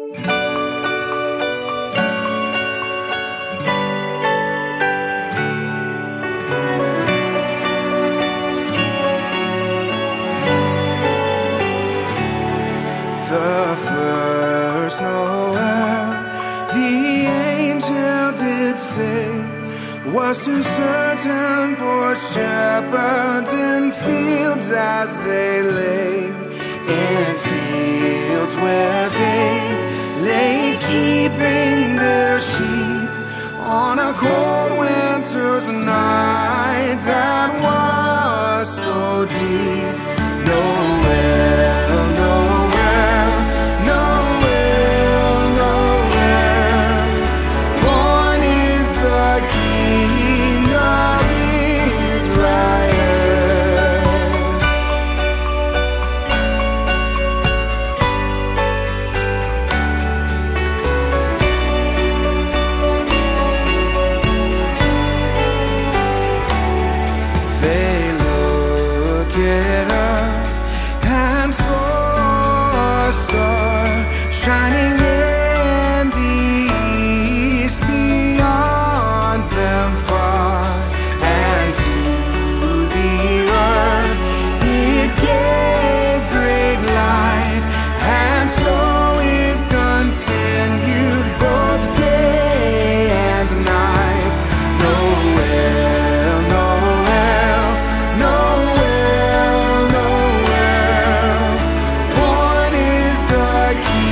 The first Noel, the angel did say, was to certain poor shepherds in fields as they lay, in fields where they lay keeping their sheep on a cold winter's night that was so deep. Noel, Noel, Noel, Noel, born is the King of Israel. They look it up and saw a star shining in the east beyond them far, and to the earth it gave great light, and so it continued both day and night. Noel, Noel, Noel, Noel, born is the King